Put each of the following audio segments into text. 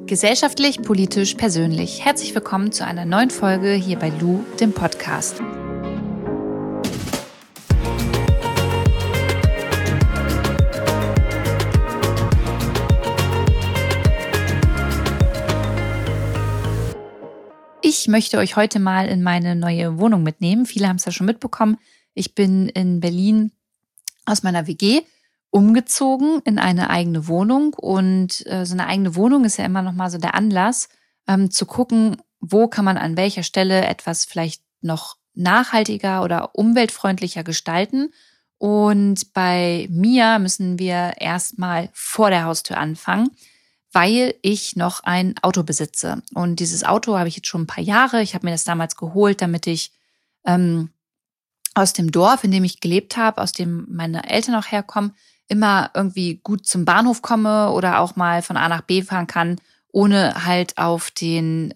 Gesellschaftlich, politisch, persönlich. Herzlich willkommen zu einer neuen Folge hier bei Lu, dem Podcast. Ich möchte euch heute mal in meine neue Wohnung mitnehmen. Viele haben es ja schon mitbekommen. Ich bin in Berlin aus meiner WG umgezogen in eine eigene Wohnung. Und so eine eigene Wohnung ist ja immer noch mal so der Anlass, zu gucken, wo kann man an welcher Stelle etwas vielleicht noch nachhaltiger oder umweltfreundlicher gestalten. Und bei mir müssen wir erstmal vor der Haustür anfangen, weil ich noch ein Auto besitze. Und dieses Auto habe ich jetzt schon ein paar Jahre. Ich habe mir das damals geholt, damit ich aus dem Dorf, in dem ich gelebt habe, aus dem meine Eltern auch herkommen, immer irgendwie gut zum Bahnhof komme oder auch mal von A nach B fahren kann, ohne halt auf den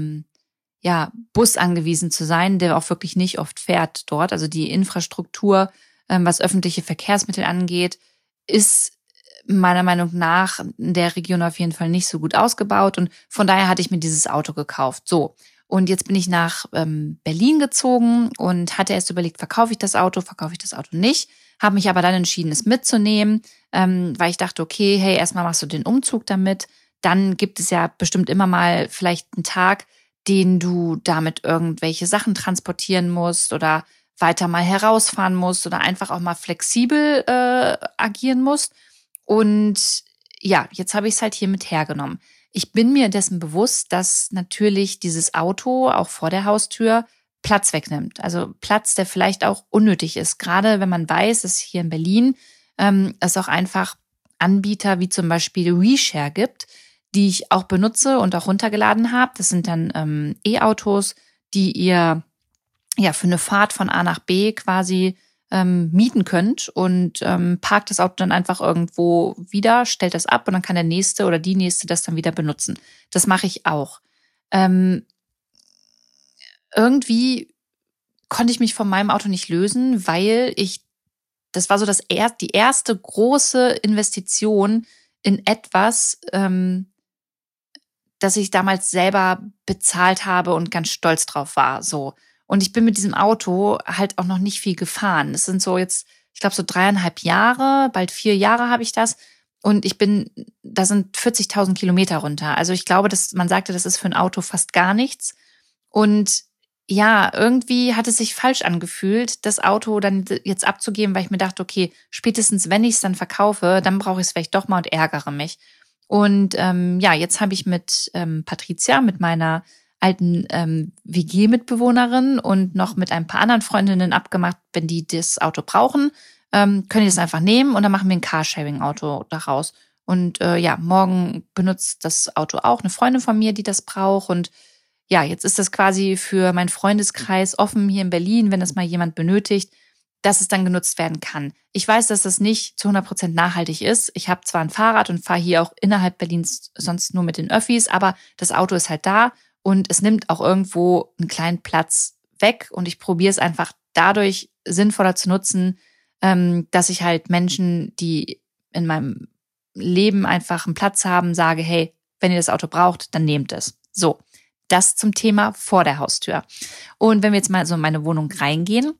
Bus angewiesen zu sein, der auch wirklich nicht oft fährt dort. Also die Infrastruktur, was öffentliche Verkehrsmittel angeht, ist meiner Meinung nach in der Region auf jeden Fall nicht so gut ausgebaut. Und von daher hatte ich mir dieses Auto gekauft. So, und jetzt bin ich nach Berlin gezogen und hatte erst überlegt, verkaufe ich das Auto nicht. Habe mich aber dann entschieden, es mitzunehmen, weil ich dachte, okay, hey, erstmal machst du den Umzug damit. Dann gibt es ja bestimmt immer mal vielleicht einen Tag, den du damit irgendwelche Sachen transportieren musst oder weiter mal herausfahren musst oder einfach auch mal flexibel agieren musst. Und ja, jetzt habe ich es halt hier mit hergenommen. Ich bin mir dessen bewusst, dass natürlich dieses Auto auch vor der Haustür Platz wegnimmt. Also Platz, der vielleicht auch unnötig ist. Gerade wenn man weiß, dass hier in Berlin es auch einfach Anbieter wie zum Beispiel WeShare gibt, die ich auch benutze und auch runtergeladen habe. Das sind dann E-Autos, die ihr ja für eine Fahrt von A nach B quasi mieten könnt und parkt das Auto dann einfach irgendwo wieder, stellt das ab und dann kann der Nächste oder die Nächste das dann wieder benutzen. Das mache ich auch. Irgendwie konnte ich mich von meinem Auto nicht lösen, weil das war so die erste große Investition in etwas, das ich damals selber bezahlt habe und ganz stolz drauf war, so. Und ich bin mit diesem Auto halt auch noch nicht viel gefahren. Es sind so jetzt, ich glaube, so 3,5 Jahre, bald 4 Jahre habe ich das. Und da sind 40.000 Kilometer runter. Also ich glaube, man sagte, das ist für ein Auto fast gar nichts. Und ja, irgendwie hat es sich falsch angefühlt, das Auto dann jetzt abzugeben, weil ich mir dachte, okay, spätestens wenn ich es dann verkaufe, dann brauche ich es vielleicht doch mal und ärgere mich. Und jetzt habe ich mit Patricia, mit meiner alten WG-Mitbewohnerin und noch mit ein paar anderen Freundinnen abgemacht, wenn die das Auto brauchen, können die das einfach nehmen und dann machen wir ein Carsharing-Auto daraus. Und morgen benutzt das Auto auch eine Freundin von mir, die das braucht. Und ja, jetzt ist das quasi für meinen Freundeskreis offen hier in Berlin, wenn das mal jemand benötigt, dass es dann genutzt werden kann. Ich weiß, dass das nicht zu 100% nachhaltig ist. Ich habe zwar ein Fahrrad und fahre hier auch innerhalb Berlins sonst nur mit den Öffis, aber das Auto ist halt da. Und es nimmt auch irgendwo einen kleinen Platz weg. Und ich probiere es einfach dadurch sinnvoller zu nutzen, dass ich halt Menschen, die in meinem Leben einfach einen Platz haben, sage, hey, wenn ihr das Auto braucht, dann nehmt es. So, das zum Thema vor der Haustür. Und wenn wir jetzt mal so in meine Wohnung reingehen,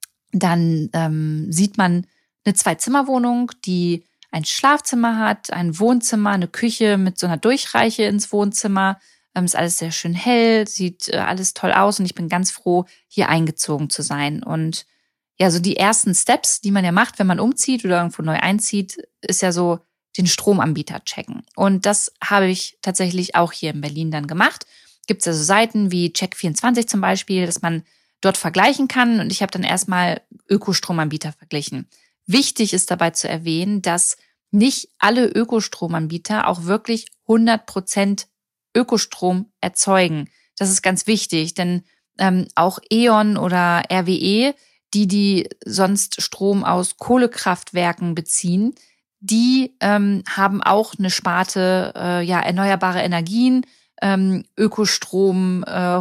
dann sieht man eine 2-Zimmer-Wohnung, die ein Schlafzimmer hat, ein Wohnzimmer, eine Küche mit so einer Durchreiche ins Wohnzimmer. Ist alles sehr schön hell, sieht alles toll aus und ich bin ganz froh, hier eingezogen zu sein. Und ja, so die ersten Steps, die man ja macht, wenn man umzieht oder irgendwo neu einzieht, ist ja so den Stromanbieter checken. Und das habe ich tatsächlich auch hier in Berlin dann gemacht. Gibt es ja so Seiten wie Check24 zum Beispiel, dass man dort vergleichen kann. Und ich habe dann erstmal Ökostromanbieter verglichen. Wichtig ist dabei zu erwähnen, dass nicht alle Ökostromanbieter auch wirklich 100% Ökostrom erzeugen. Das ist ganz wichtig, denn auch E.ON oder RWE, die sonst Strom aus Kohlekraftwerken beziehen, die haben auch eine Sparte erneuerbare Energien, Ökostrom,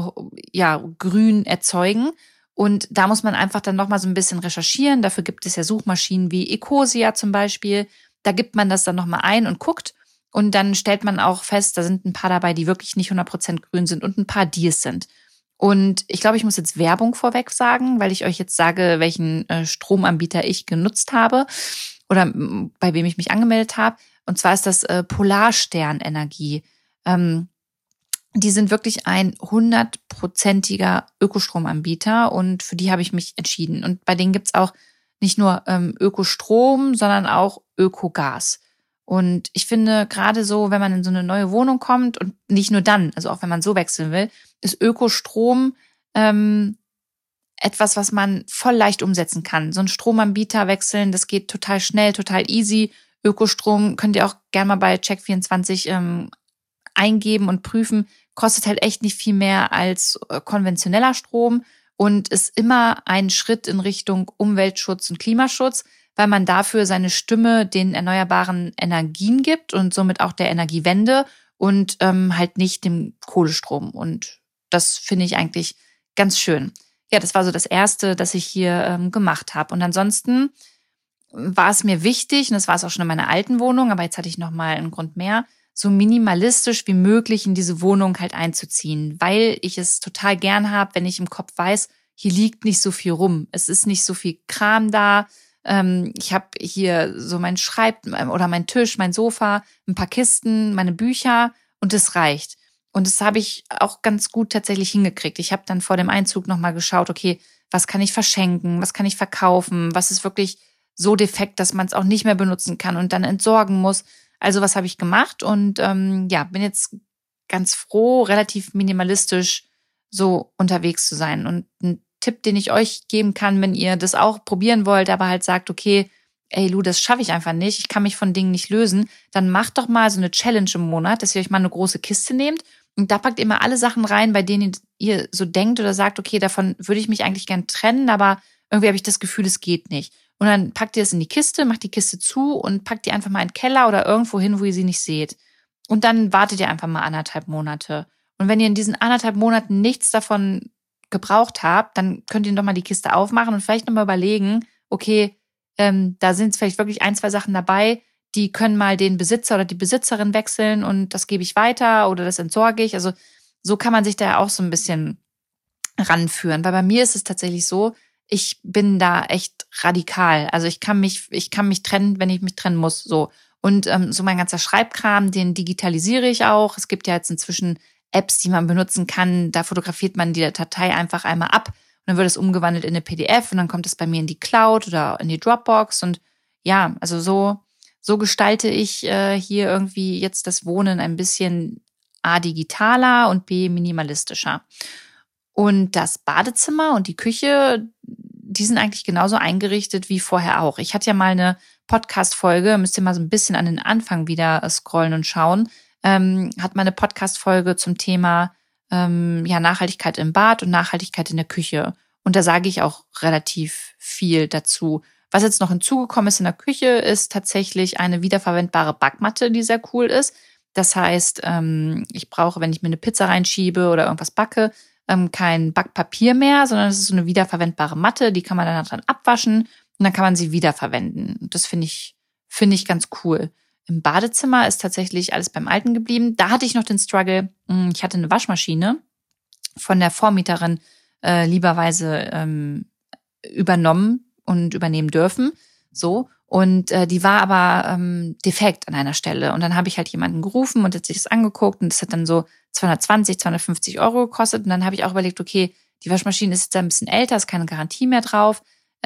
grün erzeugen. Und da muss man einfach dann nochmal so ein bisschen recherchieren. Dafür gibt es ja Suchmaschinen wie Ecosia zum Beispiel. Da gibt man das dann nochmal ein und guckt. Und dann stellt man auch fest, da sind ein paar dabei, die wirklich nicht 100% grün sind und ein paar, die es sind. Und ich glaube, ich muss jetzt Werbung vorweg sagen, weil ich euch jetzt sage, welchen Stromanbieter ich genutzt habe oder bei wem ich mich angemeldet habe. Und zwar ist das Polarstern-Energie. Die sind wirklich ein 100%iger Ökostromanbieter und für die habe ich mich entschieden. Und bei denen gibt's auch nicht nur Ökostrom, sondern auch Ökogas. Und ich finde, gerade so, wenn man in so eine neue Wohnung kommt und nicht nur dann, also auch wenn man so wechseln will, ist Ökostrom etwas, was man voll leicht umsetzen kann. So einen Stromanbieter wechseln, das geht total schnell, total easy. Ökostrom könnt ihr auch gerne mal bei Check24 eingeben und prüfen. Kostet halt echt nicht viel mehr als konventioneller Strom und ist immer ein Schritt in Richtung Umweltschutz und Klimaschutz, weil man dafür seine Stimme den erneuerbaren Energien gibt und somit auch der Energiewende und halt nicht dem Kohlestrom. Und das finde ich eigentlich ganz schön. Ja, das war so das Erste, das ich hier gemacht habe. Und ansonsten war es mir wichtig, und das war es auch schon in meiner alten Wohnung, aber jetzt hatte ich nochmal einen Grund mehr, so minimalistisch wie möglich in diese Wohnung halt einzuziehen, weil ich es total gern habe, wenn ich im Kopf weiß, hier liegt nicht so viel rum. Es ist nicht so viel Kram da. Ich habe hier so mein oder mein Tisch, mein Sofa, ein paar Kisten, meine Bücher und es reicht. Und das habe ich auch ganz gut tatsächlich hingekriegt. Ich habe dann vor dem Einzug nochmal geschaut, okay, was kann ich verschenken, was kann ich verkaufen, was ist wirklich so defekt, dass man es auch nicht mehr benutzen kann und dann entsorgen muss. Also was habe ich gemacht und bin jetzt ganz froh, relativ minimalistisch so unterwegs zu sein. Und ein Tipp, den ich euch geben kann, wenn ihr das auch probieren wollt, aber halt sagt, okay, ey Lu, das schaffe ich einfach nicht, ich kann mich von Dingen nicht lösen, dann macht doch mal so eine Challenge im Monat, dass ihr euch mal eine große Kiste nehmt und da packt ihr mal alle Sachen rein, bei denen ihr so denkt oder sagt, okay, davon würde ich mich eigentlich gern trennen, aber irgendwie habe ich das Gefühl, es geht nicht. Und dann packt ihr es in die Kiste, macht die Kiste zu und packt die einfach mal in den Keller oder irgendwo hin, wo ihr sie nicht seht. Und dann wartet ihr einfach mal 1,5 Monate. Und wenn ihr in diesen 1,5 Monaten nichts davon gebraucht habt, dann könnt ihr doch mal die Kiste aufmachen und vielleicht nochmal überlegen, okay, da sind vielleicht wirklich 1, 2 Sachen dabei, die können mal den Besitzer oder die Besitzerin wechseln und das gebe ich weiter oder das entsorge ich. Also so kann man sich da auch so ein bisschen ranführen. Weil bei mir ist es tatsächlich so, ich bin da echt radikal. Also ich kann mich trennen, wenn ich mich trennen muss. So. Und so mein ganzer Schreibkram, den digitalisiere ich auch. Es gibt ja jetzt inzwischen Apps, die man benutzen kann. Da fotografiert man die Datei einfach einmal ab und dann wird es umgewandelt in eine PDF und dann kommt es bei mir in die Cloud oder in die Dropbox. Und ja, also so gestalte ich hier irgendwie jetzt das Wohnen ein bisschen A, digitaler und B, minimalistischer. Und das Badezimmer und die Küche, die sind eigentlich genauso eingerichtet wie vorher auch. Ich hatte ja mal eine Podcast-Folge, müsst ihr mal so ein bisschen an den Anfang wieder scrollen und schauen, hat mal eine Podcast-Folge zum Thema Nachhaltigkeit im Bad und Nachhaltigkeit in der Küche. Und da sage ich auch relativ viel dazu. Was jetzt noch hinzugekommen ist in der Küche, ist tatsächlich eine wiederverwendbare Backmatte, die sehr cool ist. Das heißt, ich brauche, wenn ich mir eine Pizza reinschiebe oder irgendwas backe, kein Backpapier mehr, sondern es ist so eine wiederverwendbare Matte, die kann man dann abwaschen und dann kann man sie wiederverwenden. Das finde ich ganz cool. Im Badezimmer ist tatsächlich alles beim Alten geblieben. Da hatte ich noch den Struggle, ich hatte eine Waschmaschine von der Vormieterin lieberweise übernommen und übernehmen dürfen. So. Und die war aber defekt an einer Stelle. Und dann habe ich halt jemanden gerufen und hat sich das angeguckt und das hat dann so 220, 250 Euro gekostet. Und dann habe ich auch überlegt, okay, die Waschmaschine ist jetzt ein bisschen älter, ist keine Garantie mehr drauf.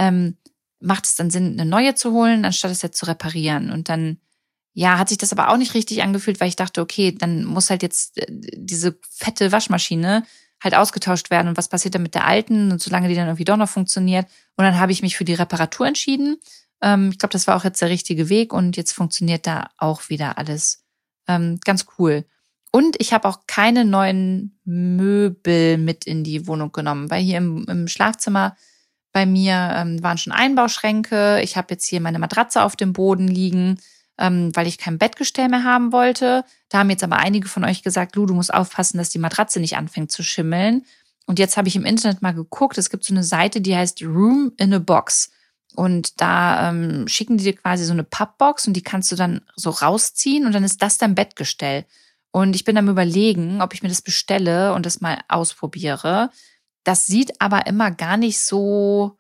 Macht es dann Sinn, eine neue zu holen, anstatt es jetzt zu reparieren? Und dann, ja, hat sich das aber auch nicht richtig angefühlt, weil ich dachte, okay, dann muss halt jetzt diese fette Waschmaschine halt ausgetauscht werden. Und was passiert dann mit der alten? Und solange die dann irgendwie doch noch funktioniert. Und dann habe ich mich für die Reparatur entschieden. Ich glaube, das war auch jetzt der richtige Weg und jetzt funktioniert da auch wieder alles ganz cool. Und ich habe auch keine neuen Möbel mit in die Wohnung genommen, weil hier im Schlafzimmer bei mir waren schon Einbauschränke. Ich habe jetzt hier meine Matratze auf dem Boden liegen, weil ich kein Bettgestell mehr haben wollte. Da haben jetzt aber einige von euch gesagt, Lu, du musst aufpassen, dass die Matratze nicht anfängt zu schimmeln. Und jetzt habe ich im Internet mal geguckt, es gibt so eine Seite, die heißt Room in a Box. Und da schicken die dir quasi so eine Pappbox und die kannst du dann so rausziehen und dann ist das dein Bettgestell. Und ich bin am Überlegen, ob ich mir das bestelle und das mal ausprobiere. Das sieht aber immer gar nicht so,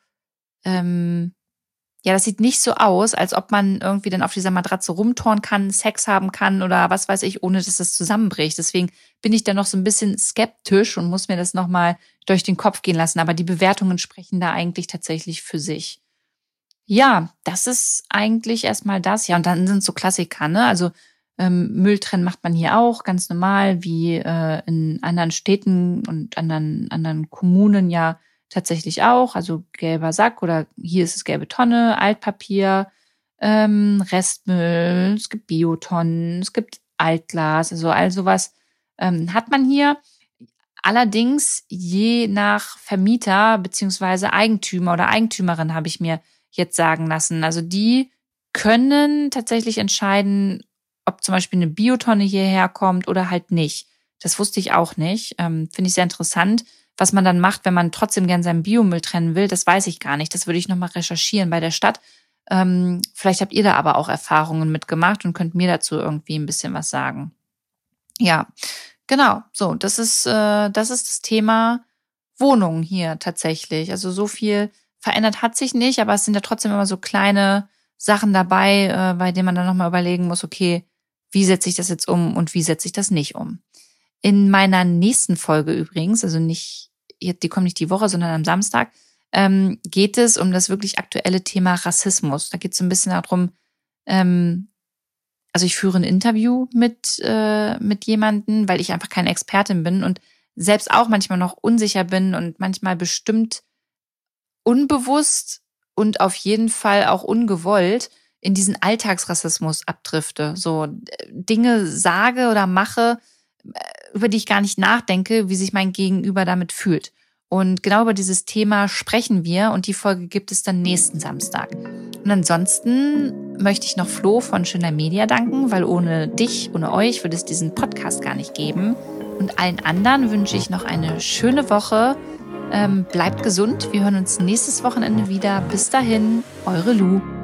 das sieht nicht so aus, als ob man irgendwie dann auf dieser Matratze rumturnen kann, Sex haben kann oder was weiß ich, ohne dass das zusammenbricht. Deswegen bin ich da noch so ein bisschen skeptisch und muss mir das nochmal durch den Kopf gehen lassen. Aber die Bewertungen sprechen da eigentlich tatsächlich für sich. Ja, das ist eigentlich erstmal das. Ja, und dann sind so Klassiker, ne? Also Müll trennen macht man hier auch ganz normal, wie in anderen Städten und anderen Kommunen ja tatsächlich auch. Also gelber Sack oder hier ist es gelbe Tonne, Altpapier, Restmüll, es gibt Biotonnen, es gibt Altglas, also all sowas hat man hier. Allerdings je nach Vermieter beziehungsweise Eigentümer oder Eigentümerin habe ich mir jetzt sagen lassen. Also die können tatsächlich entscheiden, ob zum Beispiel eine Biotonne hierher kommt oder halt nicht. Das wusste ich auch nicht. Finde ich sehr interessant. Was man dann macht, wenn man trotzdem gern seinen Biomüll trennen will, das weiß ich gar nicht. Das würde ich nochmal recherchieren bei der Stadt. Vielleicht habt ihr da aber auch Erfahrungen mitgemacht und könnt mir dazu irgendwie ein bisschen was sagen. Ja, genau. So, das ist das Thema Wohnung hier tatsächlich. Also so viel verändert hat sich nicht, aber es sind ja trotzdem immer so kleine Sachen dabei, bei denen man dann nochmal überlegen muss, okay, wie setze ich das jetzt um und wie setze ich das nicht um? In meiner nächsten Folge übrigens, also nicht, die kommt nicht die Woche, sondern am Samstag, geht es um das wirklich aktuelle Thema Rassismus. Da geht es so ein bisschen darum, also ich führe ein Interview mit jemandem, weil ich einfach keine Expertin bin und selbst auch manchmal noch unsicher bin und manchmal bestimmt unbewusst und auf jeden Fall auch ungewollt in diesen Alltagsrassismus abdrifte. So Dinge sage oder mache, über die ich gar nicht nachdenke, wie sich mein Gegenüber damit fühlt. Und genau über dieses Thema sprechen wir und die Folge gibt es dann nächsten Samstag. Und ansonsten möchte ich noch Flo von Schöner Media danken, weil ohne dich, ohne euch würde es diesen Podcast gar nicht geben. Und allen anderen wünsche ich noch eine schöne Woche. Bleibt gesund. Wir hören uns nächstes Wochenende wieder. Bis dahin, eure Lu.